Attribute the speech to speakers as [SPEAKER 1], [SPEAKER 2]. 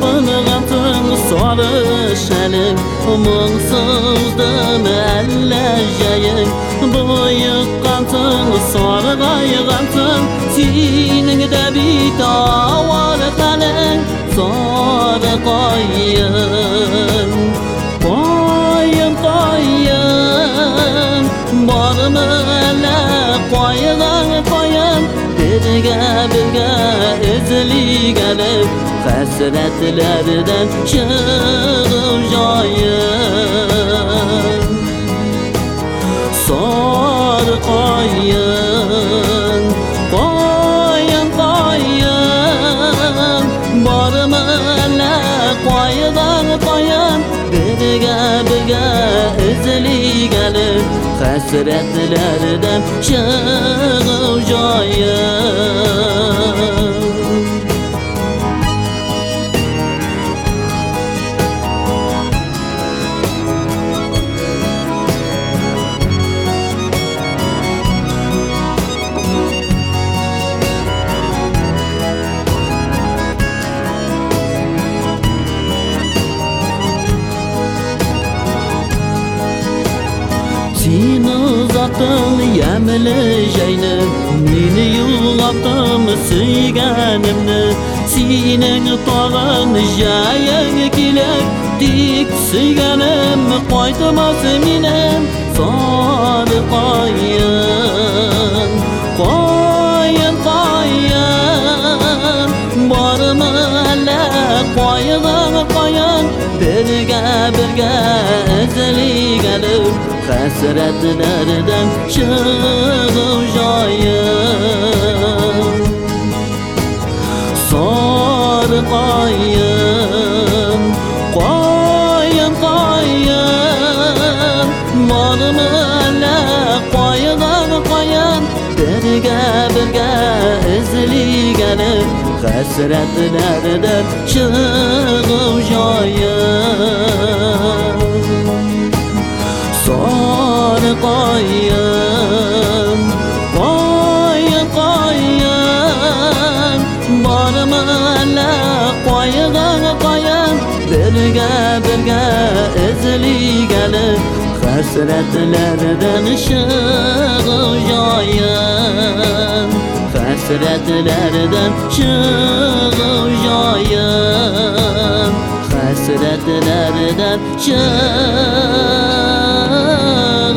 [SPEAKER 1] tapılğantın soruşalım Munsuzdım elleceğin Buyuqqantın sorğayğantın Senin de bir tavar qalın Sorğayın Qoyun qoyun Barmı ele qoyğan qoyun Birge izligelip Hasretlerden çıkıp joyun Sor qoyun Qoyun qoyun Barmı ele qoyğan qoyun Birge izligelip Hasretlerden çıkıp joyun Seni uzattım yemleyeceğini Meni yulattım suyganimni Senin tağın jayın kelib Dik suyganim qoytmas menim Sor qoyun Qoyun qoyun Bormi alla qoyğan qoyun Birge izligelip Hasretlerden çıkıp joyun Sor qoyun Qoyun qoyun Bormi alla qoyğan qoyun Birge izligelip Hasretlerden çıkıp joyun Sor qoyun Qoyun qoyun Bormi alla qoyğan qoyun Birge izligelip Hasretlerden çıkıp joyun Hasretlerden çıkıp joyun Hasretlerden çıkıp